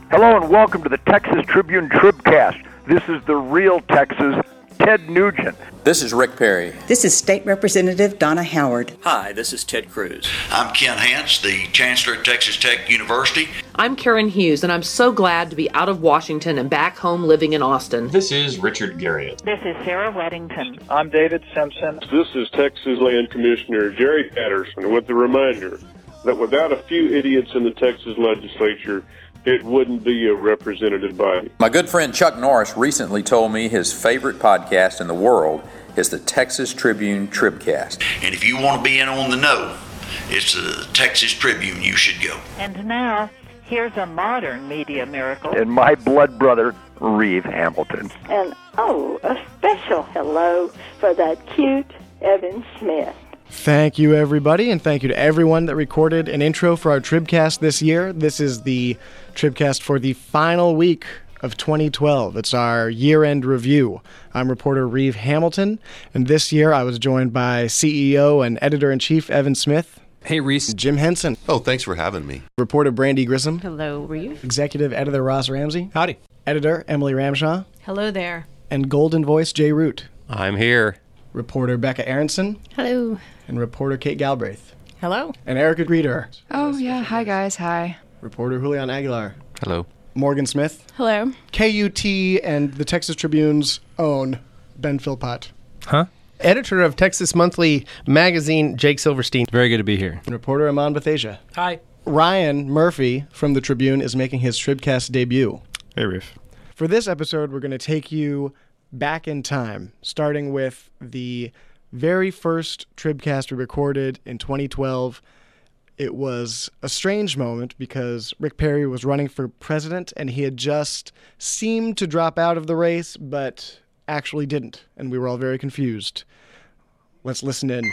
Hello and welcome to the Texas Tribune Tribcast. This is the real Texas, Ted Nugent. This is Rick Perry. This is State Representative Donna Howard. Hi, this is Ted Cruz. I'm Ken Hance, the Chancellor at Texas Tech University. I'm Karen Hughes, and I'm so glad to be out of Washington and back home living in Austin. This is Richard Garriott. This is Sarah Weddington. I'm David Simpson. This is Texas Land Commissioner Jerry Patterson with the reminder that without a few idiots in the Texas legislature, it wouldn't be a representative body. My good friend Chuck Norris recently told me his favorite podcast in the world is the Texas Tribune Tribcast. And if you want to be in on the know, it's the Texas Tribune you should go. And now, here's a modern media miracle. And my blood brother, Reeve Hamilton. And a special hello for that cute Evan Smith. Thank you, everybody, and thank you to everyone that recorded an intro for our Tribcast this year. This is the Tribcast for the final week of 2012. It's our year-end review. I'm reporter Reeve Hamilton, and this year I was joined by CEO and Editor-in-Chief Evan Smith. Hey, Reese. Jim Henson. Oh, thanks for having me. Reporter Brandy Grissom. Hello, Reeve. Executive Editor Ross Ramsey. Howdy. Editor Emily Ramshaw. Hello there. And Golden Voice Jay Root. I'm here. Reporter Becca Aronson. Hello. And reporter Kate Galbraith. Hello. And Erica Greeter. Oh, yeah. Hi, guys. Hi. Reporter Julian Aguilar. Hello. Morgan Smith. Hello. KUT and the Texas Tribune's own Ben Philpott. Huh? Editor of Texas Monthly Magazine, Jake Silverstein. Very good to be here. And reporter Aman Bathasia. Hi. Ryan Murphy from the Tribune is making his Tribcast debut. Hey, Reef. For this episode, we're going to take you back in time, starting with the very first Tribcast we recorded in 2012. It was a strange moment because Rick Perry was running for president and he had just seemed to drop out of the race, but actually didn't. And we were all very confused. Let's listen in.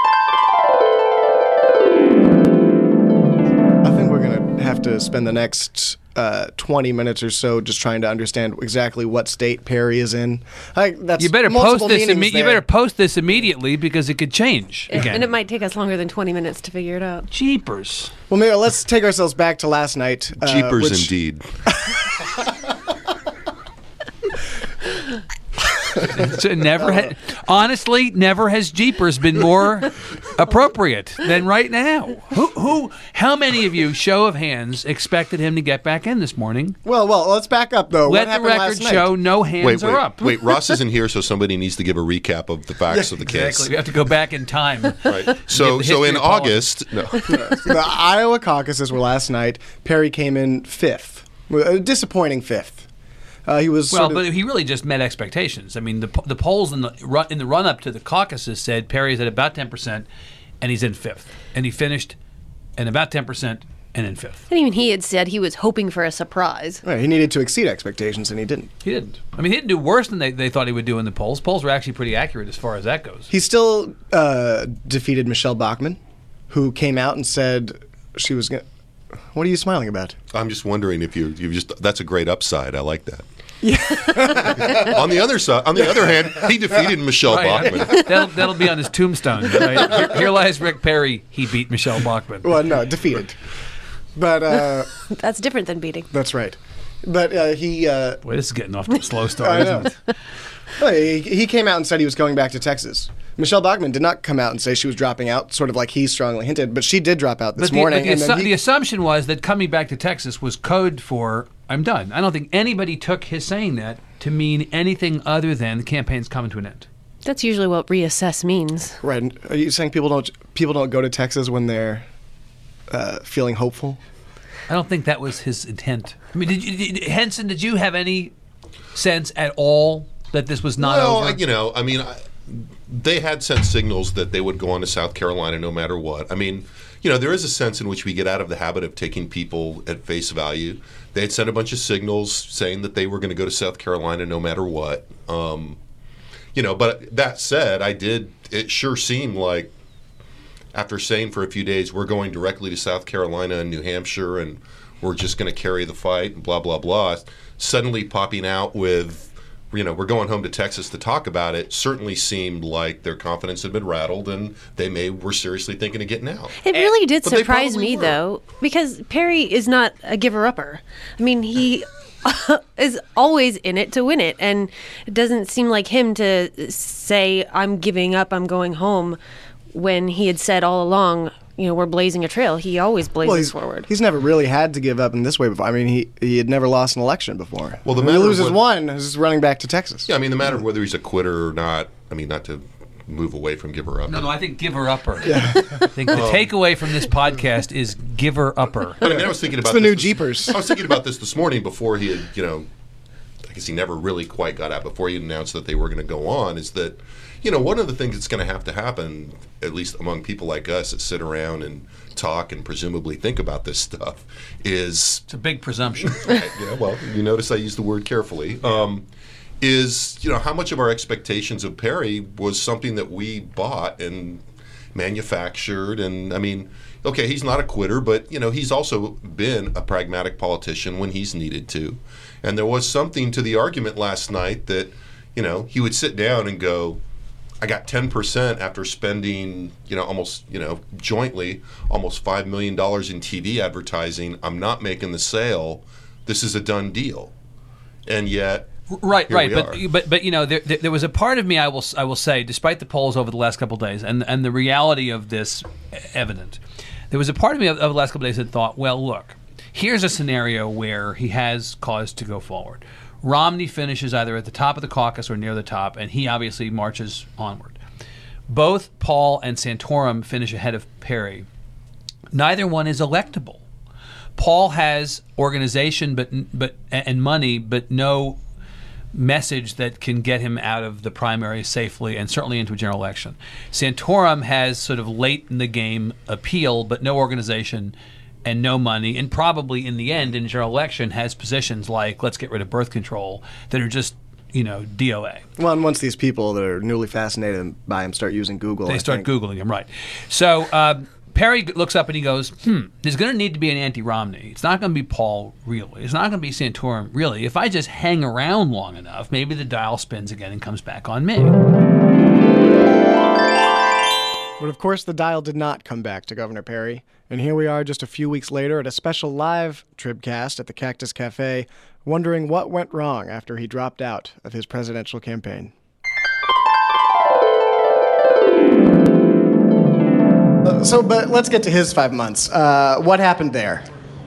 I think we're going to have to spend the next 20 minutes or so just trying to understand exactly what state Perry is in. That's you better post this. You better post this immediately because it could change again. And it might take us longer than 20 minutes to figure it out. Jeepers. Well, maybe let's take ourselves back to last night. Jeepers, indeed. Honestly, never has Jeepers been more appropriate than right now. How many of you, show of hands, expected him to get back in this morning? Well, let's back up, though. Let the record show no hands are up. Wait, Ross isn't here, so somebody needs to give a recap of the facts of the case. Exactly. We have to go back in time. Right. So in August... The Iowa caucuses were last night. Perry came in fifth. A disappointing fifth. He was but he really just met expectations. I mean, the polls in the run-up to the caucuses said Perry's at about 10%, and he's in fifth. And he finished at about 10% and in fifth. And even he had said he was hoping for a surprise. Right, he needed to exceed expectations, and he didn't. He didn't. I mean, he didn't do worse than they thought he would do in the polls. Polls were actually pretty accurate as far as that goes. He still defeated Michelle Bachmann, who came out and said she was going to... What are you smiling about? I'm just wondering if you just... That's a great upside. I like that. Yeah. On the other hand, he defeated Michelle Bachmann. That'll be on his tombstone. Right? Here lies Rick Perry. He beat Michelle Bachmann. Well, no, defeated. But that's different than beating. That's right. But he. Boy, this is getting off to a slow start, isn't it? Well, he came out and said he was going back to Texas. Michelle Bachmann did not come out and say she was dropping out, sort of like he strongly hinted, but she did drop out this morning. But the assumption was that coming back to Texas was code for I'm done. I don't think anybody took his saying that to mean anything other than the campaign's coming to an end. That's usually what reassess means. Right. Are you saying people don't go to Texas when they're feeling hopeful? I don't think that was his intent. I mean, Henson, did you have any sense at all that this was not over? They had sent signals that they would go on to South Carolina no matter what. I mean, there is a sense in which we get out of the habit of taking people at face value. They had sent a bunch of signals saying that they were going to go to South Carolina no matter what. But that said, it sure seemed like after saying for a few days, we're going directly to South Carolina and New Hampshire and we're just going to carry the fight and blah, blah, blah, suddenly popping out with we're going home to Texas to talk about it, certainly seemed like their confidence had been rattled and they were seriously thinking of getting out. It really did But they surprise probably me, were. though, because Perry is not a giver-upper. I mean, he is always in it to win it, and it doesn't seem like him to say, I'm giving up, I'm going home, when he had said all along, we're blazing a trail. He always blazes forward. He's never really had to give up in this way before. I mean, he had never lost an election before. Well, when he loses one, he's running back to Texas. Yeah, I mean, the matter of whether he's a quitter or not, I mean, not to move away from giver upper. No, I think giver upper. I think the takeaway from this podcast is giver upper. I mean, I was thinking about the this new Jeepers. I was thinking about this morning before he had, I guess he never really quite got out before he announced that they were going to go on, is that, one of the things that's going to happen, at least among people like us that sit around and talk and presumably think about this stuff, is... It's a big presumption. Yeah, well, you notice I use the word carefully. Is, how much of our expectations of Perry was something that we bought and manufactured. And, I mean, okay, he's not a quitter, but, he's also been a pragmatic politician when he's needed to. And there was something to the argument last night that, he would sit down and go, I got 10% after spending, almost, jointly, almost $5 million in TV advertising. I'm not making the sale. This is a done deal. And yet... Right. But there was a part of me, I will say, despite the polls over the last couple of days and the reality of this evident, there was a part of me over the last couple of days that thought, well, look, here's a scenario where he has cause to go forward. Romney finishes either at the top of the caucus or near the top, and he obviously marches onward. Both Paul and Santorum finish ahead of Perry. Neither one is electable. Paul has organization and money, but no message that can get him out of the primary safely and certainly into a general election. Santorum has sort of late in the game appeal, but no organization and no money, and probably in the end, in a general election, has positions like let's get rid of birth control that are just, DOA. Well, and once these people that are newly fascinated by him start using Google, they start Googling him, right. So Perry looks up and he goes, there's going to need to be an anti-Romney. It's not going to be Paul, really. It's not going to be Santorum, really. If I just hang around long enough, maybe the dial spins again and comes back on me. But of course, the dial did not come back to Governor Perry. And here we are just a few weeks later at a special live Tribcast at the Cactus Cafe, wondering what went wrong after he dropped out of his presidential campaign. But let's get to his 5 months. What happened there?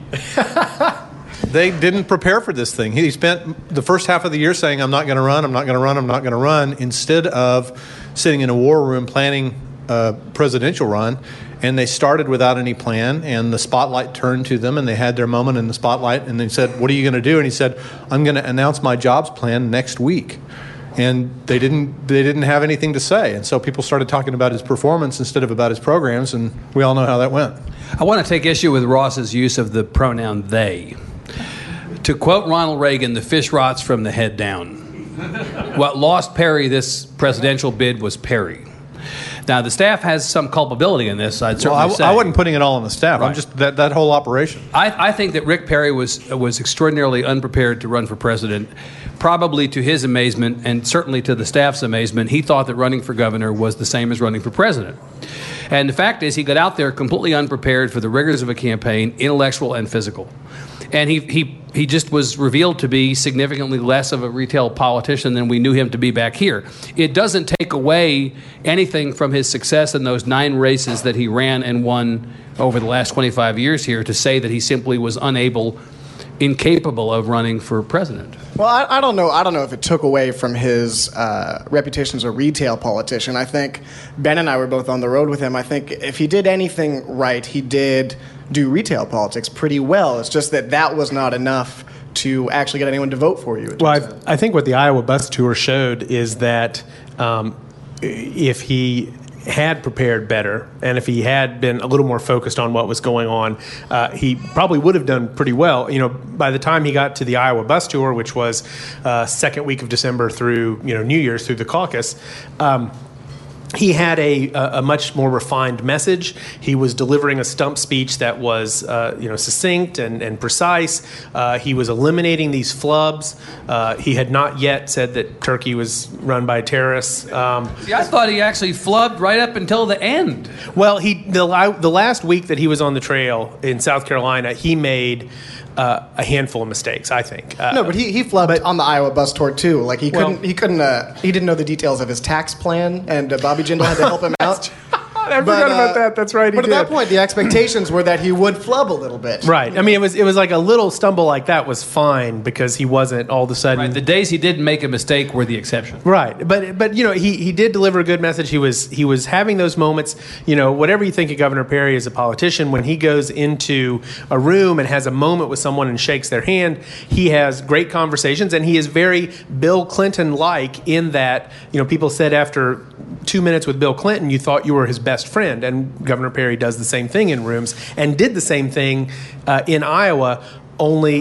They didn't prepare for this thing. He spent the first half of the year saying, I'm not going to run, I'm not going to run, I'm not going to run, instead of sitting in a war room planning a presidential run. And they started without any plan, and the spotlight turned to them, and they had their moment in the spotlight, and they said, what are you going to do? And he said, I'm going to announce my jobs plan next week. And they didn't have anything to say. And so people started talking about his performance instead of about his programs, and we all know how that went. I want to take issue with Ross's use of the pronoun they. To quote Ronald Reagan, the fish rots from the head down. What lost Perry this presidential bid was Perry. Now, the staff has some culpability in this, I'd certainly say. I wasn't putting it all on the staff. Right. I'm just that whole operation. I think that Rick Perry was extraordinarily unprepared to run for president. Probably to his amazement, and certainly to the staff's amazement, he thought that running for governor was the same as running for president. And the fact is, he got out there completely unprepared for the rigors of a campaign, intellectual and physical. And he just was revealed to be significantly less of a retail politician than we knew him to be back here. It doesn't take away anything from his success in those 9 races that he ran and won over the last 25 years here to say that he simply was incapable of running for president. Well, I don't know. I don't know if it took away from his reputation as a retail politician. I think Ben and I were both on the road with him. I think if he did anything right, he did do retail politics pretty well. It's just that was not enough to actually get anyone to vote for you. Well, I think what the Iowa bus tour showed is that if he had prepared better and if he had been a little more focused on what was going on, he probably would have done pretty well. By the time he got to the Iowa bus tour, which was second week of December through New Year's through the caucus, he had a much more refined message. He was delivering a stump speech that was succinct and precise. He was eliminating these flubs. He had not yet said that Turkey was run by terrorists. I thought he actually flubbed right up until the end. Well, the last week that he was on the trail in South Carolina, he made a handful of mistakes, I think. No, but he flubbed on the Iowa bus tour too. Like he didn't know the details of his tax plan, and Bobby Jindal had to help him out. I forgot about that. That's right. But at that point, the expectations were that he would flub a little bit. Right. I mean, it was like a little stumble like that was fine because he wasn't all of a sudden. Right. The days he didn't make a mistake were the exception. Right. But he did deliver a good message. He was having those moments. Whatever you think of Governor Perry as a politician, when he goes into a room and has a moment with someone and shakes their hand, he has great conversations, and he is very Bill Clinton-like in that people said after 2 minutes with Bill Clinton, you thought you were his best friend, and Governor Perry does the same thing in rooms and did the same thing in Iowa, only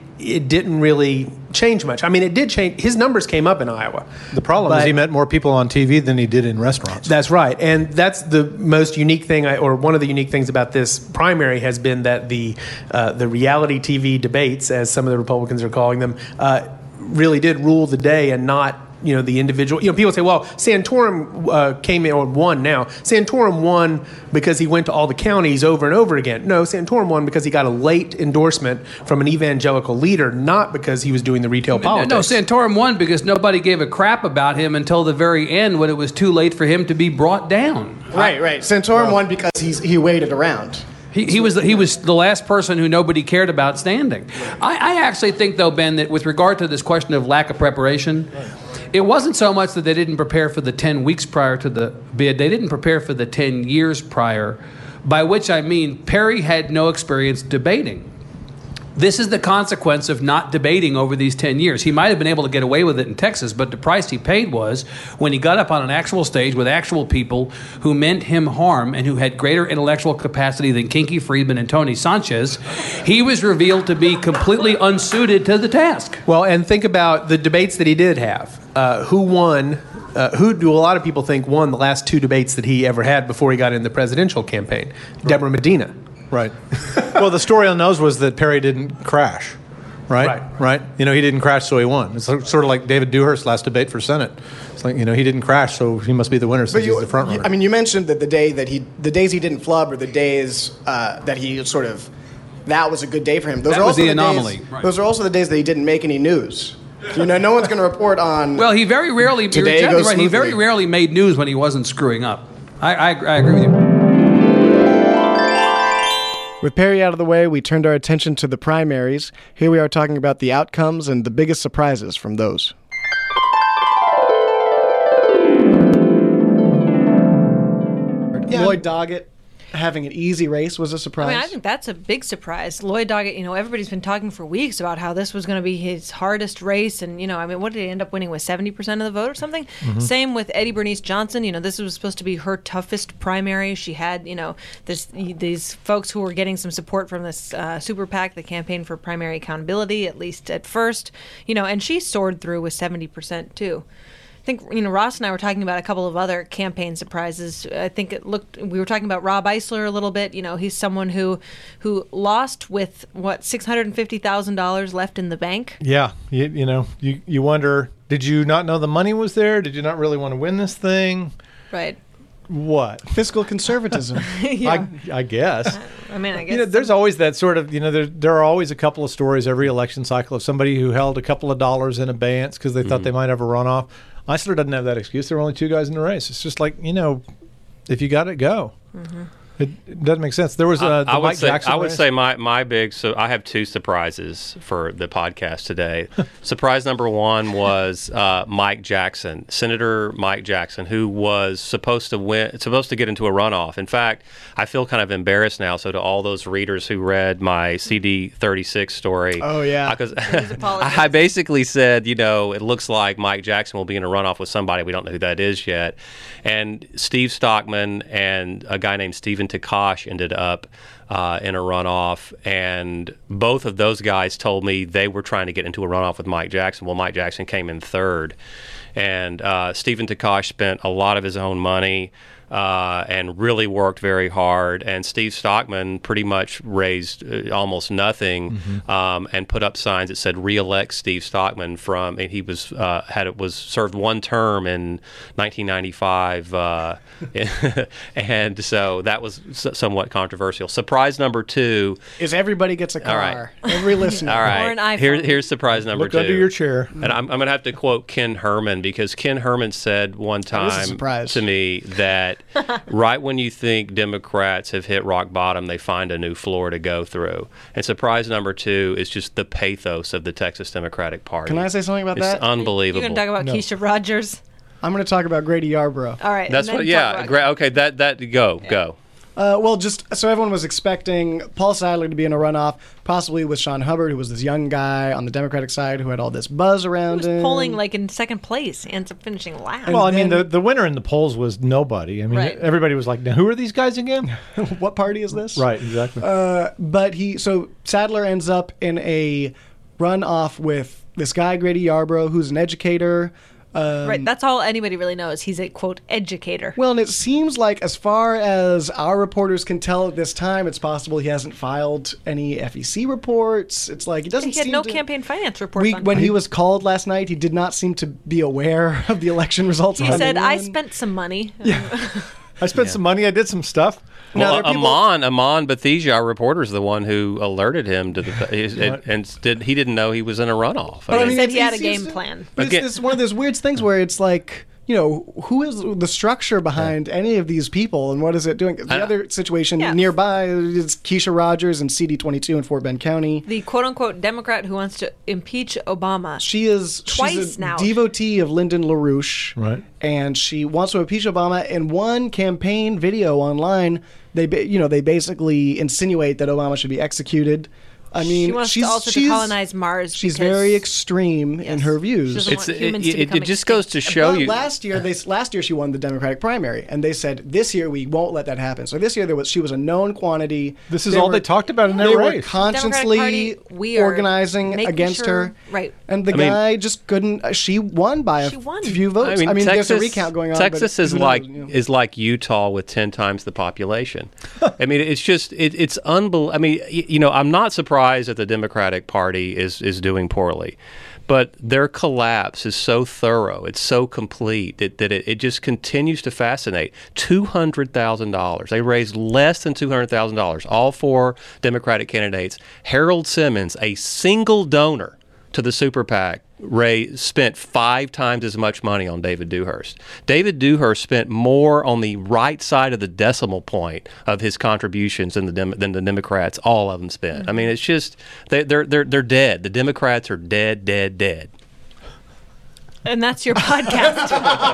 it didn't really change much. I mean, it did change. His numbers came up in Iowa. The problem is he met more people on TV than he did in restaurants. That's right. And that's the most unique thing, or one of the unique things about this primary has been that the reality TV debates, as some of the Republicans are calling them, really did rule the day and not the individual. People say, well, Santorum came in or won now. Santorum won because he went to all the counties over and over again. No, Santorum won because he got a late endorsement from an evangelical leader, not because he was doing the retail politics. No, Santorum won because nobody gave a crap about him until the very end when it was too late for him to be brought down. Right. Santorum won because he waited around. He was the last person who nobody cared about standing. I actually think, though, Ben, that with regard to this question of lack of preparation, it wasn't so much that they didn't prepare for the 10 weeks prior to the bid. They didn't prepare for the 10 years prior, by which I mean Perry had no experience debating. This is the consequence of not debating over these 10 years. He might have been able to get away with it in Texas, but the price he paid was when he got up on an actual stage with actual people who meant him harm and who had greater intellectual capacity than Kinky Friedman and Tony Sanchez, he was revealed to be completely unsuited to the task. Well, and think about the debates that he did have. Who won? Who do a lot of people think won the last 2 debates that he ever had before he got in the presidential campaign? Right. Deborah Medina. Right. Well, the story on those was that Perry didn't crash, right? He didn't crash, so he won. It's sort of like David Dewhurst's last debate for Senate. It's like, he didn't crash, so he must be the winner since he's the front runner. I mean, you mentioned that the days he didn't flub, or the days that he sort of, that was a good day for him. That was the anomaly. Those are also the days that he didn't make any news. No one's going to report on. Well, he very rarely. Today goes smoothly. He very rarely made news when he wasn't screwing up. I agree with you. With Perry out of the way, we turned our attention to the primaries. Here we are talking about the outcomes and the biggest surprises from those. Yeah. Lloyd Doggett having an easy race was a surprise. I mean, I think that's a big surprise. Lloyd Doggett, everybody's been talking for weeks about how this was going to be his hardest race. And, what did he end up winning with, 70% of the vote or something? Mm-hmm. Same with Eddie Bernice Johnson. This was supposed to be her toughest primary. She had, these folks who were getting some support from this super PAC, the Campaign for Primary Accountability, at least at first, and she soared through with 70% too. I think, Ross and I were talking about a couple of other campaign surprises. I think we were talking about Rob Eisler a little bit. He's someone who lost with, $650,000 left in the bank? Yeah. You wonder, did you not know the money was there? Did you not really want to win this thing? Right. What? Fiscal conservatism. Yeah. I guess. I guess. There's always that sort of, there are always a couple of stories every election cycle of somebody who held a couple of dollars in abeyance because they thought they might have a runoff. Eisler doesn't have that excuse. There were only 2 guys in the race. It's just like, if you got it, go. Mm-hmm. It doesn't make sense. There was Mike Jackson. I would say my big. So I have 2 surprises for the podcast today. Surprise number 1 was Mike Jackson, Senator Mike Jackson, who was supposed to get into a runoff. In fact, I feel kind of embarrassed now. So to all those readers who read my CD 36 story, oh yeah, because I basically said, it looks like Mike Jackson will be in a runoff with somebody. We don't know who that is yet. And Steve Stockman and a guy named Stephen Stephen Takash ended up in a runoff, and both of those guys told me they were trying to get into a runoff with Mike Jackson. Well, Mike Jackson came in third, and Stephen Takash spent a lot of his own money and really worked very hard. And Steve Stockman pretty much raised almost nothing, and put up signs that said "Re-elect Steve Stockman." And he was served one term in 1995, and so that was somewhat controversial. Surprise number 2 is everybody gets a car. All right. Every listener. All right. Or an iPhone. Here's surprise number Look 2. under your chair. And I'm going to have to quote Ken Herman, because Ken Herman said one time to me that right when you think Democrats have hit rock bottom, they find a new floor to go through. And surprise number 2 is just the pathos of the Texas Democratic Party. Can I say something about it's that? Unbelievable. You're going to talk about Keisha Rogers? I'm going to talk about Grady Yarborough. All right. That's what. Yeah. Great. Okay. Go. Well, just so everyone was expecting Paul Sadler to be in a runoff, possibly with Sean Hubbard, who was this young guy on the Democratic side who had all this buzz around him. Polling like in second place, ends up finishing last. Well, I mean, the winner in the polls was nobody. I mean, Right. everybody was like, now, who are these guys again? What party is this? Right, exactly. But Sadler ends up in a runoff with this guy, Grady Yarborough, who's an educator. Right, that's all anybody really knows. He's a, quote, educator. Well, and it seems like, as far as our reporters can tell at this time, it's possible he hasn't filed any FEC reports. It's like he doesn't. He had seem no to, campaign finance reports. When he was called last night, he did not seem to be aware of the election results. He said, "I spent some money." I spent some money. I did some stuff. Well, Amon Bethesda, our reporter, is the one who alerted him to he didn't know he was in a runoff. But he said he had a game plan. It's one of those weird things where it's like, who is the structure behind any of these people, and what is it doing? The other situation nearby is Keisha Rogers and CD22 in Fort Bend County. The quote-unquote Democrat who wants to impeach Obama. She's a devotee of Lyndon LaRouche. Right. And she wants to impeach Obama. In one campaign video online, they basically insinuate that Obama should be executed. I mean, she wants to colonize Mars. She's very extreme in her views. It just goes to show you. Last year she won the Democratic primary, and they said this year we won't let that happen. So this year she was a known quantity. This is all they talked about in that race. They were consciously organizing against her, right? And the guy just couldn't. She won by a few votes. I mean, Texas, there's a recount going on. Texas is like Utah with 10 times the population. I mean, it's just it's unbelievable. I mean, I'm not surprised that the Democratic Party is doing poorly, but their collapse is so thorough, it's so complete that it just continues to fascinate. $200,000. They raised less than $200,000. All 4 Democratic candidates. Harold Simmons, a single donor to the super PAC, spent 5 times as much money on David Dewhurst. David Dewhurst spent more on the right side of the decimal point of his contributions than the Democrats, all of them spent. Mm-hmm. I mean, it's just they're dead. The Democrats are dead. And that's your podcast.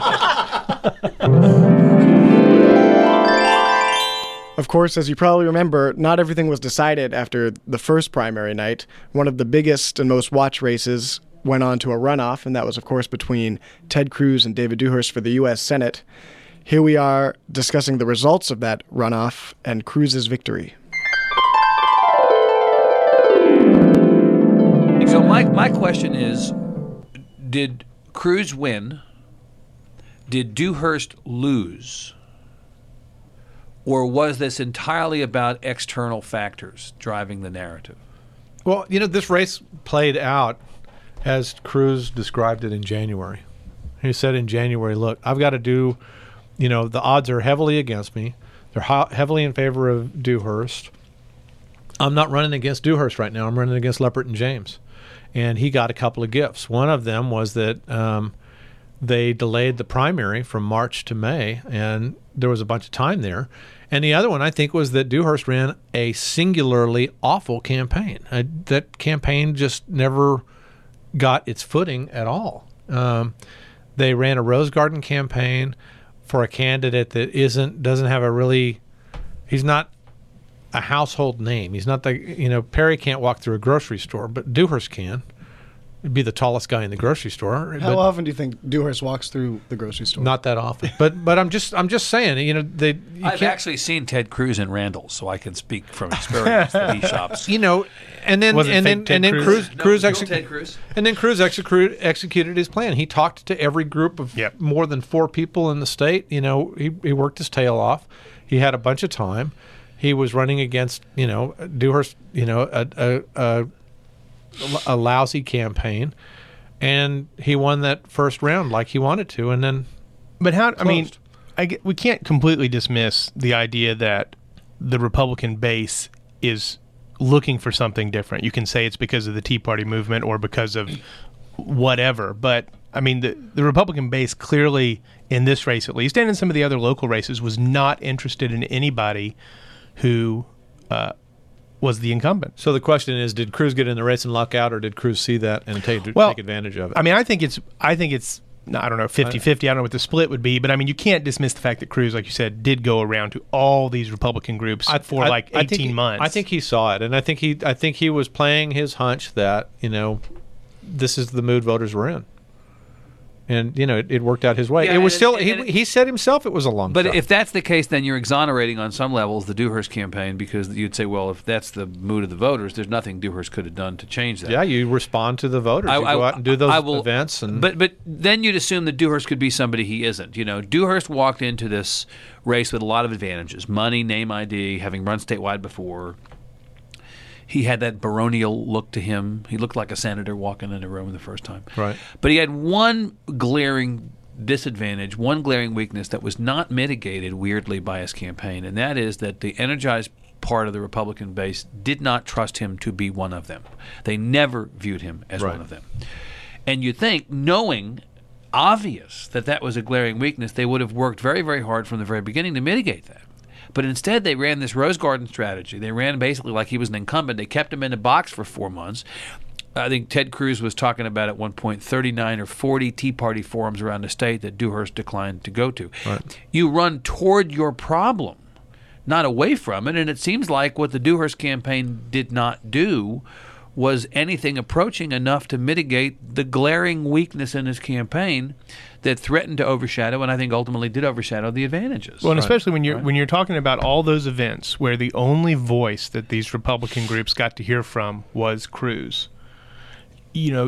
Of course, as you probably remember, not everything was decided after the first primary night. One of the biggest and most watched races went on to a runoff, and that was, of course, between Ted Cruz and David Dewhurst for the U.S. Senate. Here we are discussing the results of that runoff and Cruz's victory. So my question is, did Cruz win? Did Dewhurst lose? Or was this entirely about external factors driving the narrative? Well, this race played out as Cruz described it in January. He said in January, look, I've got to do, the odds are heavily against me. They're heavily in favor of Dewhurst. I'm not running against Dewhurst right now. I'm running against Leppert and James. And he got a couple of gifts. One of them was that they delayed the primary from March to May, and there was a bunch of time there. And the other one, I think, was that Dewhurst ran a singularly awful campaign. That campaign just never got its footing at all. They ran a Rose Garden campaign for a candidate that doesn't have he's not a household name. He's not Perry can't walk through a grocery store, but Dewhurst can. be the tallest guy in the grocery store. How often do you think Dewhurst walks through the grocery store? Not that often. But I'm just saying, you know, I've actually seen Ted Cruz in Randall's, so I can speak from experience that he shops. You know, and then Cruz executed his plan. He talked to every group of more than 4 people in the state. You know, he worked his tail off. He had a bunch of time. He was running against, you know, Dewhurst, you know, a lousy campaign, and he won that first round like he wanted to, and then. But how? Closed. I mean, we can't completely dismiss the idea that the Republican base is looking for something different. You can say it's because of the Tea Party movement or because of whatever, but I mean, the Republican base clearly, in this race at least, and in some of the other local races, was not interested in anybody who was the incumbent. So the question is, did Cruz get in the race and luck out, or did Cruz see that and take advantage of it? I mean, I think it's I don't know, 50-50. I don't know what the split would be, but I mean, you can't dismiss the fact that Cruz, like you said, did go around to all these Republican groups for 18 months. I think he saw it, and I think he was playing his hunch that, you know, this is the mood voters were in. And, you know, it worked out his way. Yeah, it was he said himself it was a long shot. But if that's the case, then you're exonerating on some levels the Dewhurst campaign, because you'd say, well, if that's the mood of the voters, there's nothing Dewhurst could have done to change that. Yeah, you respond to the voters. You go out and do those events. But then you'd assume that Dewhurst could be somebody he isn't. You know, Dewhurst walked into this race with a lot of advantages: money, name ID, having run statewide before. He had that baronial look to him. He looked like a senator walking in a room the first time. Right. But he had one glaring disadvantage, one glaring weakness that was not mitigated, weirdly, by his campaign, and that is that the energized part of the Republican base did not trust him to be one of them. They never viewed him as one of them. And you'd think, knowing obvious that was a glaring weakness, they would have worked very, very hard from the very beginning to mitigate that. But instead, they ran this Rose Garden strategy. They ran basically like he was an incumbent. They kept him in a box for 4 months. I think Ted Cruz was talking about at one point 39 or 40 Tea Party forums around the state that Dewhurst declined to go to. Right. You run toward your problem, not away from it. And it seems like what the Dewhurst campaign did not do was anything approaching enough to mitigate the glaring weakness in his campaign that threatened to overshadow, and I think ultimately did overshadow, the advantages. Well, and especially when you're talking about all those events where the only voice that these Republican groups got to hear from was Cruz. You know,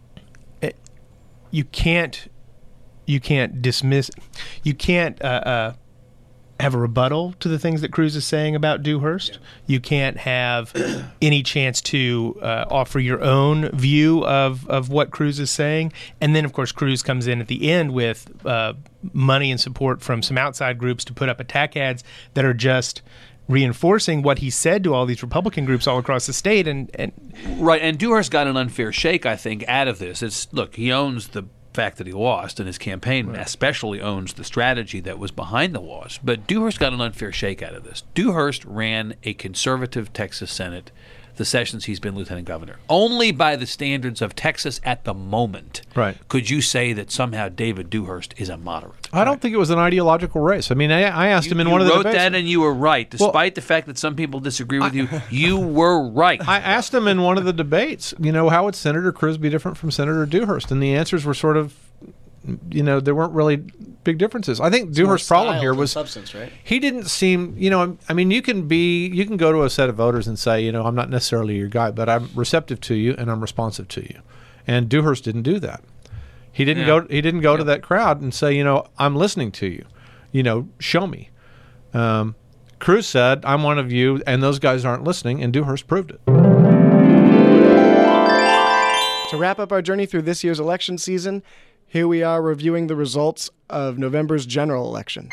you can't dismiss, you can't have a rebuttal to the things that Cruz is saying about Dewhurst. Yeah. You can't have any chance to offer your own view of what Cruz is saying. And then, of course, Cruz comes in at the end with money and support from some outside groups to put up attack ads that are just reinforcing what he said to all these Republican groups all across the state. And right, and Dewhurst got an unfair shake, I think, out of this. Look, he owns the fact that he lost, and his campaign especially owns the strategy that was behind the loss. But Dewhurst got an unfair shake out of this. Dewhurst ran a conservative Texas Senate the sessions he's been lieutenant governor. Only by the standards of Texas at the moment could you say that somehow David Dewhurst is a moderate. I don't think it was an ideological race. I mean, I asked him in one of the debates. You wrote that and you were right. Despite the fact that some people disagree with you, you were right. I asked him in one of the debates, you know, how would Senator Cruz be different from Senator Dewhurst? And the answers were sort of, you know, there weren't really big differences. I think Dewhurst's problem here was substance, right? He didn't seem, you know, I mean, you can go to a set of voters and say, you know, I'm not necessarily your guy, but I'm receptive to you and I'm responsive to you. And Dewhurst didn't do that. He didn't go. He didn't go to that crowd and say, you know, I'm listening to you. You know, show me. Cruz said, I'm one of you, and those guys aren't listening, and Dewhurst proved it. To wrap up our journey through this year's election season, here we are reviewing the results of November's general election.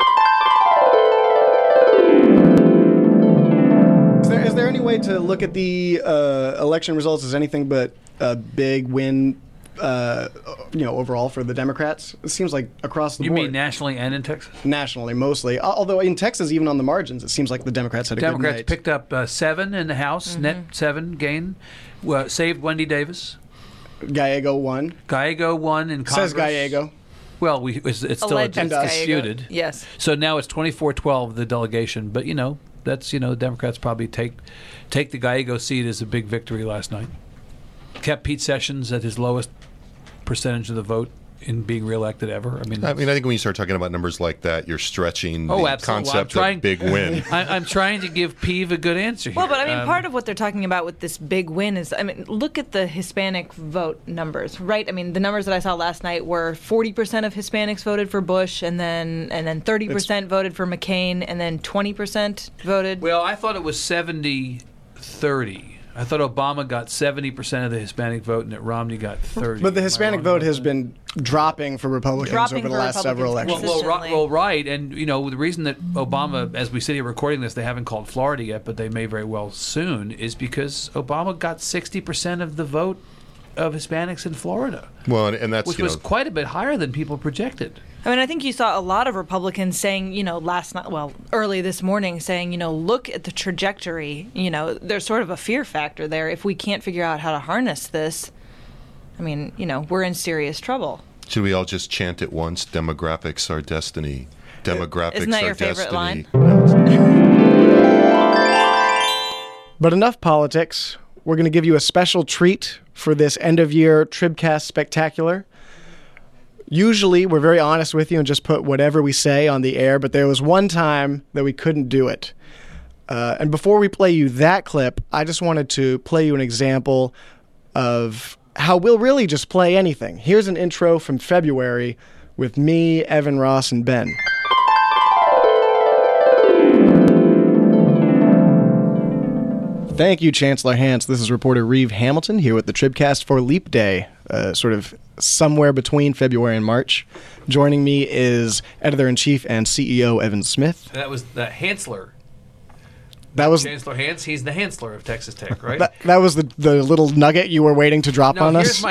Is there any way to look at the election results as anything but a big win, overall for the Democrats? It seems like across the board. You mean nationally and in Texas? Nationally, mostly. Although in Texas, even on the margins, it seems like the Democrats had a good night. Democrats picked up 7 in the House, net 7 gain. Saved Wendy Davis. Gallego won. Gallego won in Congress. Says Gallego. Well, it's still disputed. Yes. So now it's 24-12, the delegation. But, you know, that's, you know, the Democrats probably take the Gallego seat as a big victory last night. kept Pete Sessions at his lowest percentage of the vote in being reelected ever. I think when you start talking about numbers like that, you're stretching the absolutely. concept of big win. I'm trying to give Peeve a good answer here. Well, but part of what they're talking about with this big win is, look at the Hispanic vote numbers, right? The numbers that I saw last night were 40% of Hispanics voted for Bush, and then 30% voted for McCain, and then 20% voted. Well, I thought it was 70-30. I thought Obama got 70% of the Hispanic vote and that Romney got 30%. But the Hispanic vote has been dropping for Republicans over the last several elections. Well, right. And, the reason that Obama, as we sit here recording this, they haven't called Florida yet, but they may very well soon, is because Obama got 60% of the vote of Hispanics in Florida. Well, and that's, which was quite a bit higher than people projected. I think you saw a lot of Republicans saying, early this morning saying, look at the trajectory. There's sort of a fear factor there. If we can't figure out how to harness this, we're in serious trouble. Should we all just chant at once, demographics are destiny? Demographics Isn't that are your favorite destiny. line? But enough politics. We're going to give you a special treat for this end-of-year Tribcast Spectacular. Usually, we're very honest with you and just put whatever we say on the air, but there was one time that we couldn't do it. And before we play you that clip, I just wanted to play you an example of how we'll really just play anything. Here's an intro from February with me, Evan, Ross, and Ben. Thank you, Chancellor Hance. This is reporter Reeve Hamilton here with the Tribcast for Leap Day, sort of somewhere between February and March. Joining me is Editor-in-Chief and CEO Evan Smith. That was the Hansler. That was Chancellor Hance. He's the Hansler of Texas Tech, right? That was the little nugget you were waiting to drop on us.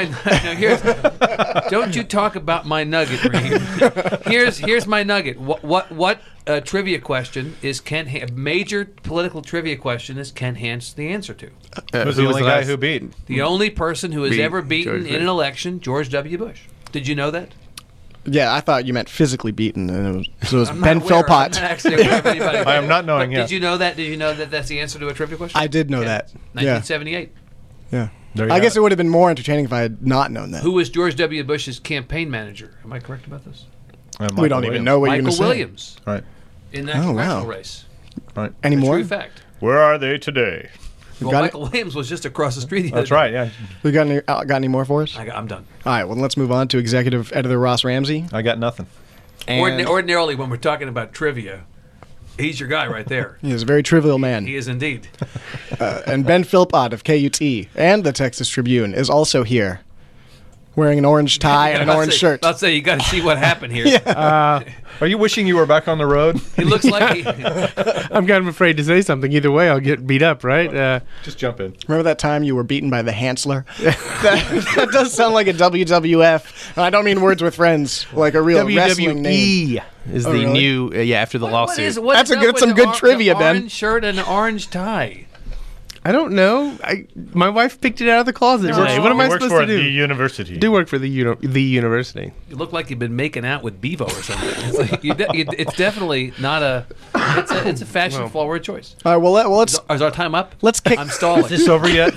Don't you talk about my nugget, Reeve. Here's my nugget. What trivia question is major political trivia question is Ken Hance the answer to? Who's the only guy who beat? The only person who has ever beaten in an election, George W. Bush. Did you know that? Yeah, I thought you meant physically beaten, and it was Ben Philpott. I am not knowing. Did you know that? Did you know that that's the answer to a trivia question? I did know that. 1978. Yeah. I guess it would have been more entertaining if I had not known that. Who was George W. Bush's campaign manager? Am I correct about this? We don't even know what you're going to say. Michael Williams. Right. In that congressional race. Right. Any more? True fact. Where are they today? Well, Michael Williams was just across the street. That's right, yeah. We got any more for us? I'm done. All right, well, let's move on to Executive Editor Ross Ramsey. I got nothing. Ordinarily, when we're talking about trivia, he's your guy right there. He is a very trivial man. He is indeed. And Ben Philpott of KUT and the Texas Tribune is also here, wearing an orange tie and an orange shirt. I'll say you got to see what happened here. Are you wishing you were back on the road? He looks like I'm kind of afraid to say something. Either way, I'll get beat up, right? Just jump in. Remember that time you were beaten by the Hansler? that does sound like a WWF. And I don't mean Words with Friends, like a real wrestling name. Is the new after the lawsuit. That's some good trivia, Ben. Orange shirt and an orange tie. I don't know. My wife picked it out of the closet today. What am I supposed to do? The university. Do work for the university. You look like you've been making out with Bevo or something. It's definitely not a. It's a fashion-forward choice. All right. Well, let's. Is our time up? Let's kick. I'm stalling. Is this over yet?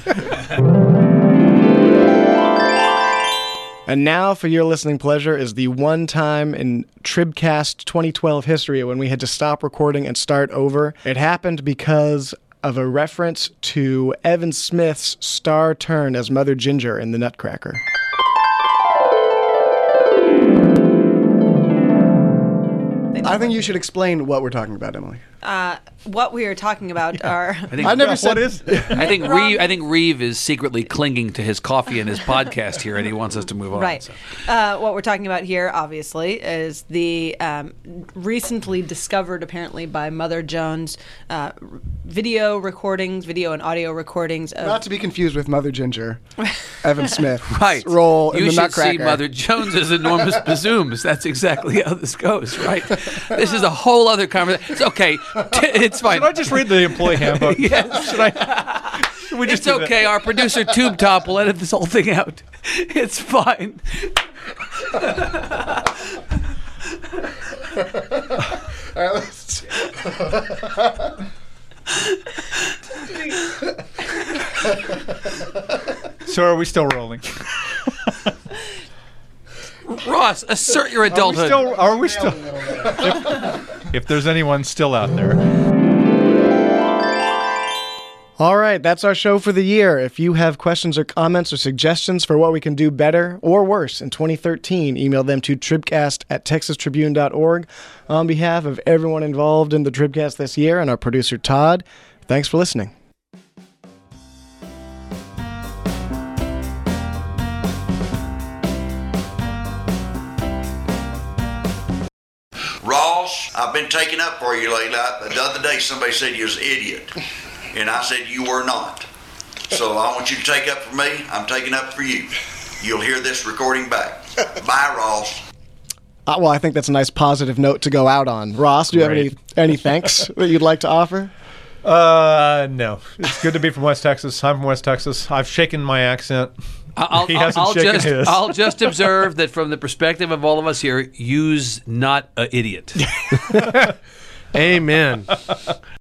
And now, for your listening pleasure, is the one time in Tribcast 2012 history when we had to stop recording and start over. It happened because of a reference to Evan Smith's star turn as Mother Ginger in The Nutcracker. I think you should explain what we're talking about, Emily. What we are talking about are... I've never said... I think Reeve is secretly clinging to his coffee and his podcast here, and he wants us to move on. Right. So. What we're talking about here, obviously, is the recently discovered, apparently by Mother Jones, video and audio recordings of... Not to be confused with Mother Ginger, Evan Smith's right. role in you The Nutcracker. You should see Mother Jones's enormous bazooms. That's exactly how this goes, right? This is a whole other conversation. It's okay. It's fine. Should I just read the employee handbook? Yes. Should we just it's okay. That? Our producer Tube Top will edit this whole thing out. It's fine. All right, let's... So are we still rolling? Ross, assert your adulthood. Are we still? If there's anyone still out there. All right, that's our show for the year. If you have questions or comments or suggestions for what we can do better or worse in 2013, email them to tribcast@texastribune.org. On behalf of everyone involved in the Tribcast this year and our producer Todd, thanks for listening. Ross, I've been taking up for you lately. The other day somebody said you was an idiot, and I said you were not. So I want you to take up for me. I'm taking up for you. You'll hear this recording back. Bye, Ross. Well, I think that's a nice positive note to go out on. Ross, do you have any thanks that you'd like to offer? No. It's good to be from West Texas. I'm from West Texas. I've shaken my accent. He hasn't shaken his. I'll just observe that from the perspective of all of us here, you's not an idiot. Amen.